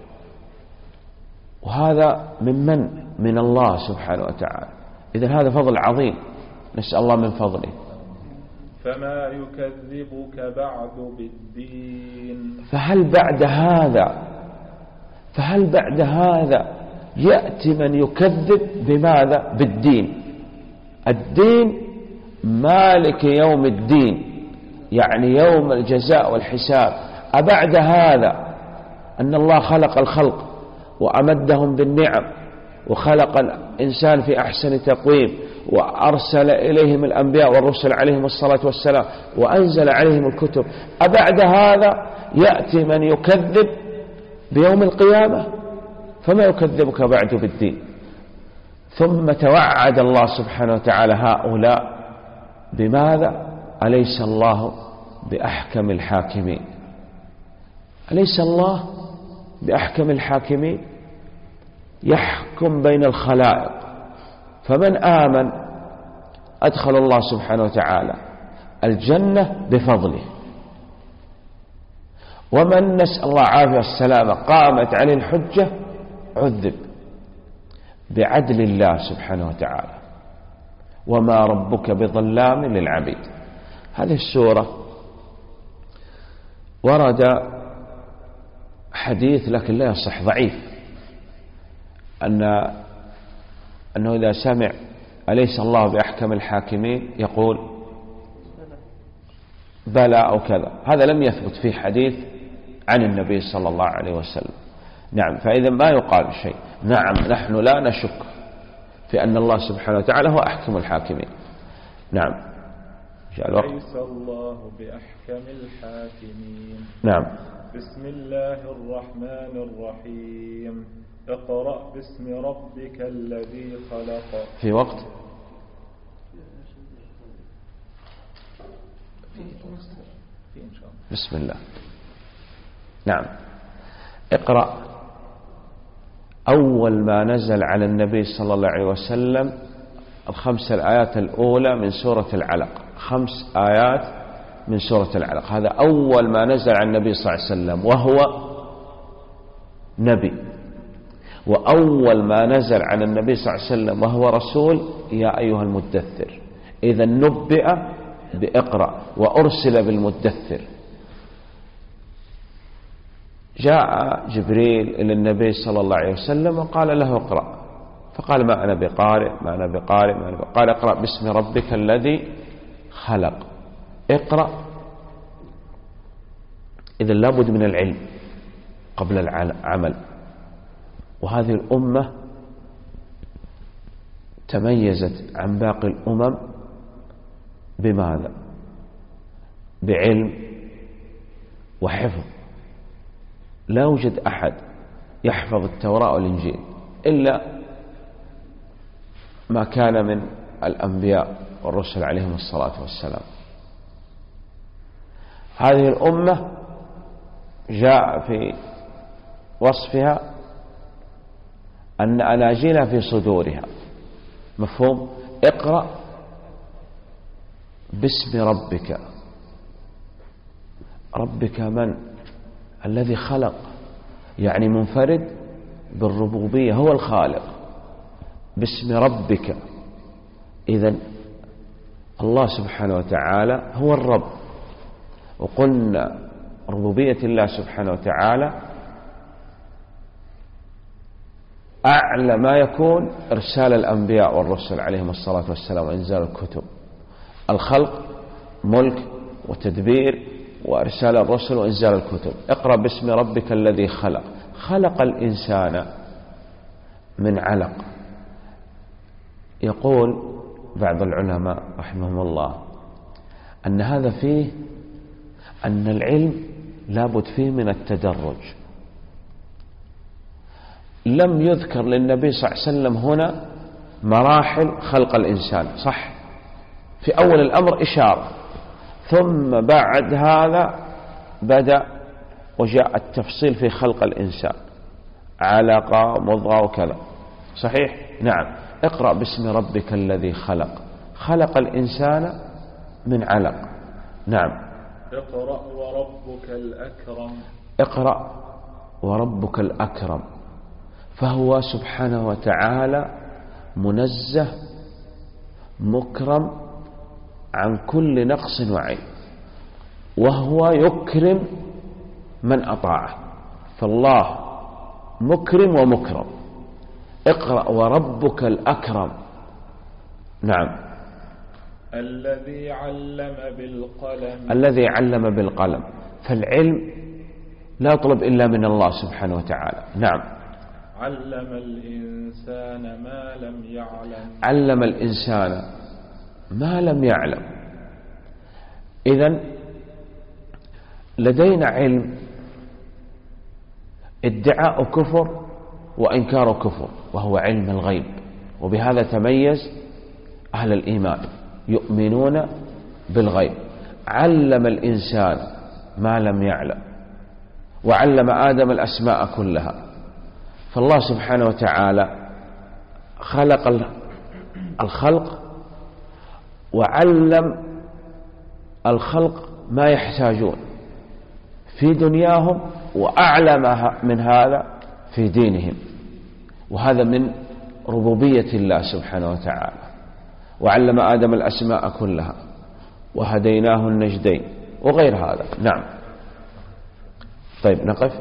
وهذا من من؟ من الله سبحانه وتعالى. إذن هذا فضل عظيم، نسأل الله من فضله. فما يكذبك بعد بالدين. فهل بعد هذا فهل بعد هذا يأتي من يكذب بماذا؟ بالدين. الدين مالك يوم الدين، يعني يوم الجزاء والحساب. أبعد هذا أن الله خلق الخلق وأمدهم بالنعم وخلق الإنسان في أحسن تقويم وأرسل إليهم الأنبياء والرسل عليهم الصلاة والسلام وأنزل عليهم الكتب، أبعد هذا يأتي من يكذب بيوم القيامة؟ فما يكذبك بعد بالدين. ثم توعد الله سبحانه وتعالى هؤلاء بماذا؟ أليس الله بأحكم الحاكمين؟ أليس الله بأحكم الحاكمين؟ يحكم بين الخلائق، فمن آمن أدخل الله سبحانه وتعالى الجنة بفضله، ومن نسأل الله عافية والسلامة قامت عليه الحجة عذب بعدل الله سبحانه وتعالى. وما ربك بظلام للعبيد. هذه السورة ورد حديث لكن لا يصح، ضعيف، أن أنه إذا سمع أليس الله بأحكم الحاكمين يقول بلى أو كذا. هذا لم يثبت في حديث عن النبي صلى الله عليه وسلم. نعم، فإذا ما يقال شيء. نعم، نحن لا نشك في أن الله سبحانه وتعالى هو أحكم الحاكمين. نعم. ليس الله بأحكم الحاكمين. نعم. بسم الله الرحمن الرحيم. اقرأ باسم ربك الذي خلق. في وقت بسم الله. نعم. اقرأ أول ما نزل على النبي صلى الله عليه وسلم الخمس الآيات الأولى من سورة العلق، خمس آيات من سورة العلق. هذا أول ما نزل على النبي صلى الله عليه وسلم وهو نبي، وأول ما نزل على النبي صلى الله عليه وسلم وهو رسول يا أيها المدثر. إذا نبئ بإقرأ وأرسل بالمدثر. جاء جبريل إلى النبي صلى الله عليه وسلم وقال له اقرأ، فقال ما أنا بقارئ ما أنا بقارئ ما أنا بقارئ. قال اقرأ باسم ربك الذي خلق. اقرأ. إذا لابد من العلم قبل العمل. وهذه الأمة تميزت عن باقي الأمم بماذا؟ بعلم وحفظ. لا يوجد أحد يحفظ التوراة والإنجيل إلا ما كان من الأنبياء والرسل عليهم الصلاة والسلام. هذه الأمة جاء في وصفها أن أناجيل في صدورها. مفهوم؟ اقرأ باسم ربك. ربك من؟ الذي خلق، يعني منفرد بالربوبية، هو الخالق. باسم ربك. إذن الله سبحانه وتعالى هو الرب. وقلنا ربوبية الله سبحانه وتعالى أعلى ما يكون إرسال الأنبياء والرسل عليهم الصلاة والسلام وإنزال الكتب. الخلق ملك وتدبير، وإرسال الرسل وإنزال الكتب. اقرأ باسم ربك الذي خلق. خلق الإنسان من علق. يقول بعض العلماء رحمهم الله أن هذا فيه أن العلم لابد فيه من التدرج. لم يذكر للنبي صلى الله عليه وسلم هنا مراحل خلق الإنسان، صح؟ في أول الأمر إشارة، ثم بعد هذا بدأ وجاء التفصيل في خلق الإنسان، علقة مضغة وكذا، صحيح؟ نعم. اقرأ باسم ربك الذي خلق. خلق الإنسان من علق. نعم. اقرأ وربك الأكرم. اقرأ وربك الأكرم. فهو سبحانه وتعالى منزه مكرم عن كل نقص وعيب، وهو يكرم من أطاعه. فالله مكرم ومكرم. اقرأ وربك الأكرم. نعم. الذي علم بالقلم. الذي علم بالقلم. فالعلم لا يطلب إلا من الله سبحانه وتعالى. نعم. علم الإنسان ما لم يعلم علم الإنسان ما لم يعلم. إذن لدينا علم ادعاء كفر وإنكار كفر، وهو علم الغيب، وبهذا تميز أهل الإيمان، يؤمنون بالغيب. علم الإنسان ما لم يعلم، وعلم آدم الأسماء كلها. فالله سبحانه وتعالى خلق الخلق وعلم الخلق ما يحتاجون في دنياهم، وأعلم من هذا في دينهم، وهذا من ربوبية الله سبحانه وتعالى. وعلم آدم الأسماء كلها وهديناه النجدين وغير هذا. نعم. طيب نقف.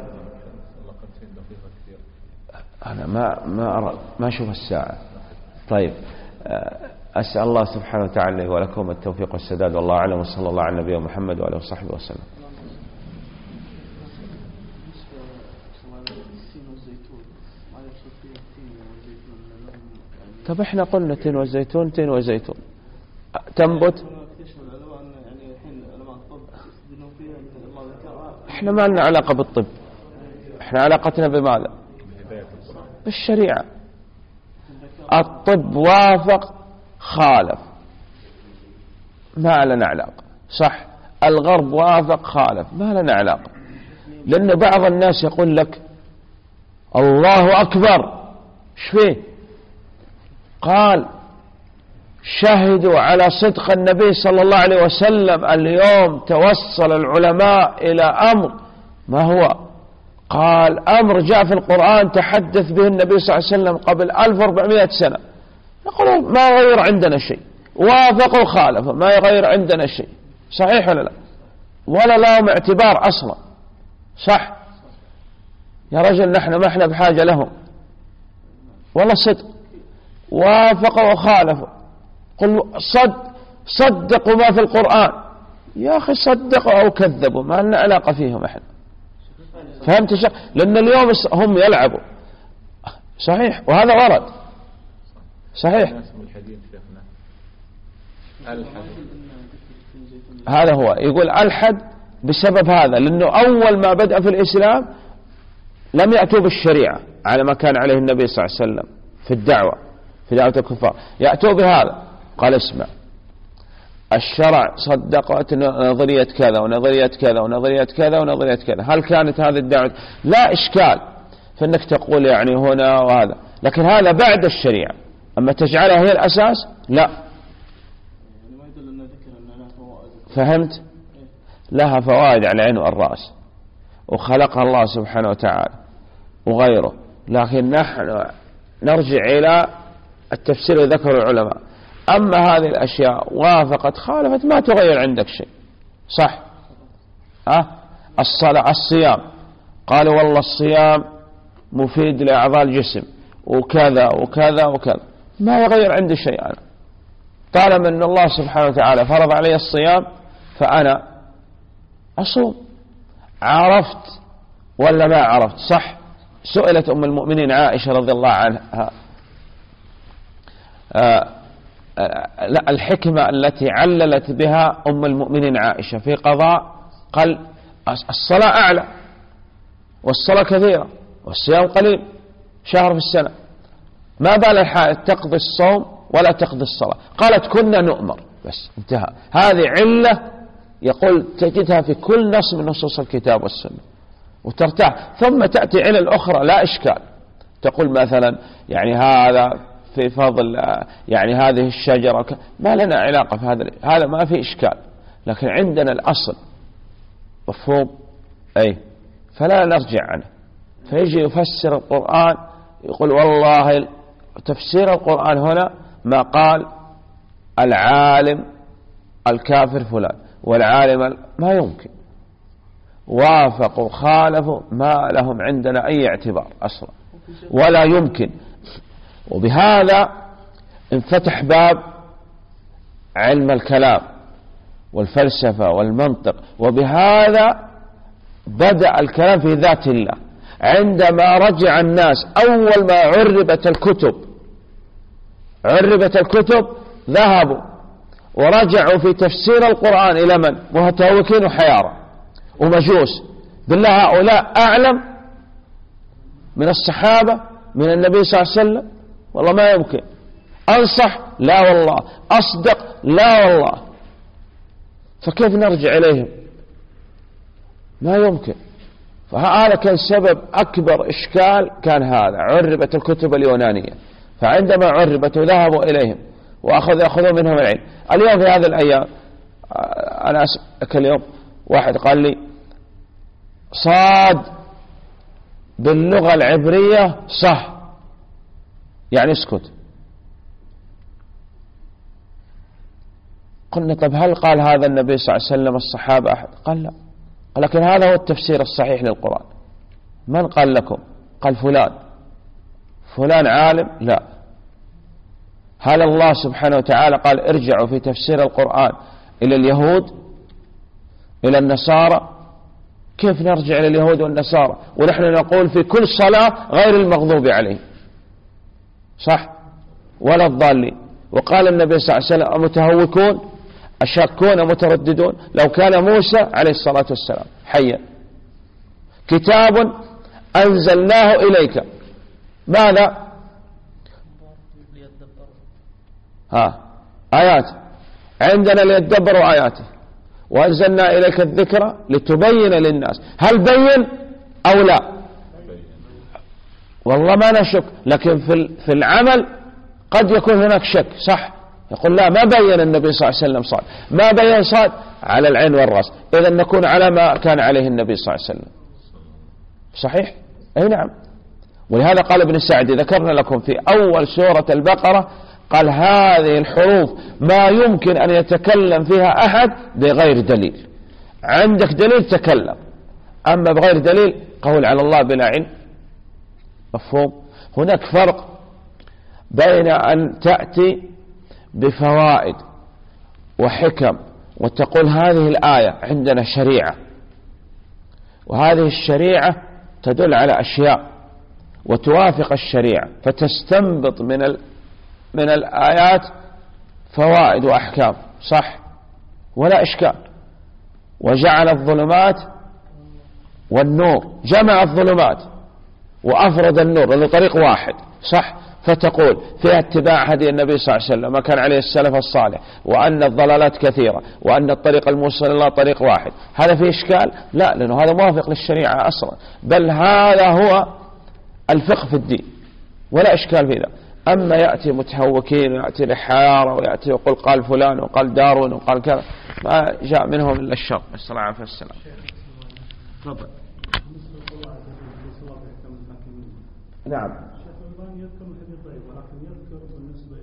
أنا ما ما أرى ما أشوف الساعة. طيب أسأل الله سبحانه وتعالى ولكم التوفيق والسداد، والله أعلم، وصلى الله على نبينا محمد وعلى آله وصحبه وسلم. طب احنا قلنا تين وزيتون تين وزيتون تنبت. احنا ما لنا علاقة بالطب، احنا علاقتنا بماذا؟ بالشريعة. الطب وافق خالف ما لنا علاقة، صح. الغرب وافق خالف ما لنا علاقة، لأن بعض الناس يقول لك الله أكبر، ايش فيه؟ قال شهدوا على صدق النبي صلى الله عليه وسلم. اليوم توصل العلماء إلى أمر ما هو؟ قال أمر جاء في القرآن تحدث به النبي صلى الله عليه وسلم قبل ألف وأربعمائة سنة. نقول ما يغير عندنا شيء، وافقوا خالفوا ما يغير عندنا شيء، صحيح ولا لا؟ ولا لهم اعتبار أصلا، صح يا رجل؟ نحن ما احنا بحاجة لهم، والله صدق. وافقوا وخالفوا، قل صد صدقوا ما في القرآن. يا أخي صدقوا أو كذبوا ما لنا علاقة فيهم احنا، فهمت شيء؟ لأن اليوم هم يلعبوا، صحيح، وهذا ورد صحيح. هذا هو يقول ألحد بسبب هذا، لأنه أول ما بدأ في الإسلام لم يأتوا بالشريعة على ما كان عليه النبي صلى الله عليه وسلم في الدعوة، في دعوة الكفار، يأتوا بهذا. قال اسمع، الشرع صدقت نظرية كذا ونظرية كذا ونظرية كذا ونظرية كذا. هل كانت هذه الدعوة؟ لا إشكال فإنك تقول يعني هنا وهذا، لكن هذا بعد الشريعة. أما تجعلها هي الأساس لا. فهمت؟ لها فوائد على العين والرأس، وخلقها الله سبحانه وتعالى وغيره، لكن نحن نرجع إلى التفسير اللي ذكره العلماء. أما هذه الأشياء وافقت خالفت ما تغير عندك شيء، صح؟ أه؟ الصلاة، الصيام، قالوا والله الصيام مفيد لأعضاء الجسم وكذا وكذا وكذا، ما يغير عندي شيء. أنا طالما أن الله سبحانه وتعالى فرض علي الصيام فأنا أصوم. عرفت ولا ما عرفت؟ صح. سئلت أم المؤمنين عائشة رضي الله عنها آه لا الحكمة التي عللت بها أم المؤمنين عائشة في قضاء، قال الصلاة أعلى والصلاة كثيرة والصيام قليل، شهر في السنة، ما بال الحائض تقضي الصوم ولا تقضي الصلاة؟ قالت كنا نؤمر، بس انتهى. هذه علة يقول تجدها في كل نص من نصوص الكتاب والسنة وترتاح. ثم تأتي علل أخرى لا إشكال، تقول مثلا يعني هذا في فضل يعني هذه الشجرة، ما لنا علاقة في هذا، هذا ما في إشكال، لكن عندنا الأصل مفهوم أي، فلا نرجع عنه. فيجي يفسر القرآن يقول والله تفسير القرآن هنا ما قال العالم الكافر فلان والعالم، ما يمكن. وافقوا خالفوا ما لهم عندنا أي اعتبار أصلا ولا يمكن. وبهذا انفتح باب علم الكلام والفلسفة والمنطق، وبهذا بدأ الكلام في ذات الله. عندما رجع الناس أول ما عربت الكتب عربت الكتب ذهبوا ورجعوا في تفسير القرآن إلى من؟ متهوكين وحيارى ومجوس. بالله هؤلاء أعلم من الصحابة من النبي صلى الله عليه وسلم؟ والله ما يمكن. أنصح؟ لا والله. أصدق؟ لا والله. فكيف نرجع إليهم؟ ما يمكن. فهذا كان سبب أكبر إشكال، كان هذا عربت الكتب اليونانية، فعندما عربت ذهبوا إليهم وأخذ يأخذوا منهم العلم. اليوم في هذه الأيام أنا أسألك اليوم واحد قال لي صاد باللغة العبرية صح، يعني اسكت. قلنا طب هل قال هذا النبي صلى الله عليه وسلم الصحابة أحد؟ قال لا. قال لكن هذا هو التفسير الصحيح للقرآن. من قال لكم؟ قال فلان. فلان عالم؟ لا. هل الله سبحانه وتعالى قال ارجعوا في تفسير القرآن إلى اليهود إلى النصارى؟ كيف نرجع إلى اليهود والنصارى ونحن نقول في كل صلاة غير المغضوب عليه صح ولا الضالين؟ وقال النبي صلى الله عليه وسلم متهوكون أشاكون مترددون. لو كان موسى عليه الصلاة والسلام حيا كتاب أنزلناه إليك ماذا؟ ها آيات عندنا ليتدبروا آياته وأنزلنا إليك الذكر لتبين للناس. هل بين أو لا؟ والله ما نشك، لكن في العمل قد يكون هناك شك صح. يقول لا ما بين النبي صلى الله عليه وسلم صاد، ما بين صاد على العين والرأس، إذا نكون على ما كان عليه النبي صلى الله عليه وسلم صحيح؟ أي نعم. ولهذا قال ابن سعدي ذكرنا لكم في أول سورة البقرة قال هذه الحروف ما يمكن أن يتكلم فيها أحد بغير دليل. عندك دليل تكلم، أما بغير دليل قول على الله بلا علم. مفهوم؟ هناك فرق بين أن تأتي بفوائد وحكم وتقول هذه الآية عندنا شريعة وهذه الشريعة تدل على أشياء وتوافق الشريعة فتستنبط من ال من الآيات فوائد وأحكام صح ولا إشكال. وجعل الظلمات والنور، جمع الظلمات وأفرد النور لأنه طريق واحد صح. فتقول فيها اتباع هدي النبي صلى الله عليه وسلم ما كان عليه السلف الصالح، وأن الضلالات كثيرة، وأن الطريق الموصل إلى الله طريق واحد. هذا فيه إشكال؟ لا، لأنه هذا موافق للشريعة أصلا، بل هذا هو الفقه في الدين ولا إشكال في ذا. أما يأتي متهوكين ويأتي لحيارة ويأتي يقول قال فلان وقال داروين وقال كذا، ما جاء منهم إلا الشر. الصلاة عليه السلام. تفضل. نعم. يذكر الحديث ضعيف، ولكن يذكر بالنسبة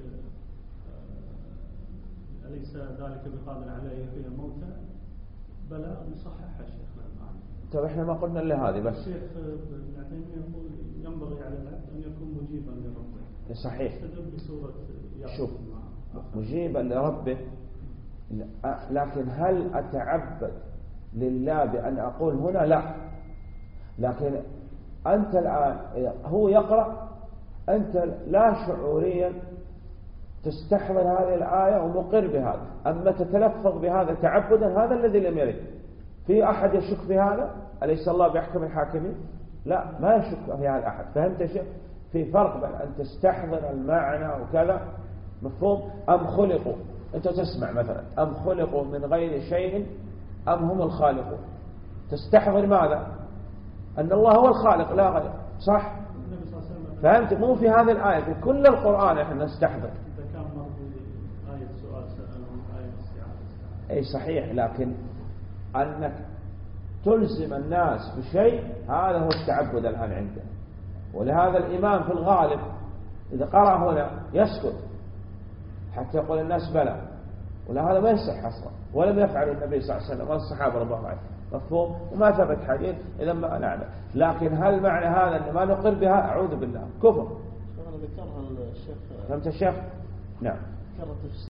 أليس ذلك بقادر عليه في الموتى؟ بلى نصحح الشيخ. طيب احنا ما قلنا الا هذه بس. الشيخ ابن عثيمين يقول ينبغي على العبد أن يكون مجيبا لربه. صحيح. بسورة شوف مجيبا لربه، لكن هل أتعبد لله بأن أقول هنا؟ لا. لكن أنت الآن هو يقرأ، أنت لا شعوريا تستحضر هذه الآية ومقر بهذا، أما تتلفظ بهذا تعبدا، هذا الذي لم يرد. في أحد يشك في هذا؟ أليس الله بيحكم الحاكمين؟ لا، ما يشك في هذا أحد. فهمت شيء؟ في فرق بين أن تستحضر المعنى وكذا، مفهوم؟ أم خلقوا، أنت تسمع مثلا أم خلقوا من غير شيء أم هم الخالقون، تستحضر ماذا؟ أن الله هو الخالق لا غير، صح؟ فهمت؟ مو في هذه الآية، في كل القرآن احنا نستحضر. أي صحيح، لكن أنك تلزم الناس بشيء هذا هو التعبد الآن عندنا. ولهذا الإمام في الغالب إذا قرأ هنا يسكت حتى يقول الناس بلى، ولهذا ما يصح أصلا، ولم يفعل النبي صلى الله عليه وسلم والصحابة رضي الله عنهم. مفهوم؟ وما ثبت حديث إذا ما نعلم. لكن هل معنى هذا أن ما نقر بها؟ أعوذ بالله، كفر. ذكرها الشيخ. فهمت الشيخ؟ نعم.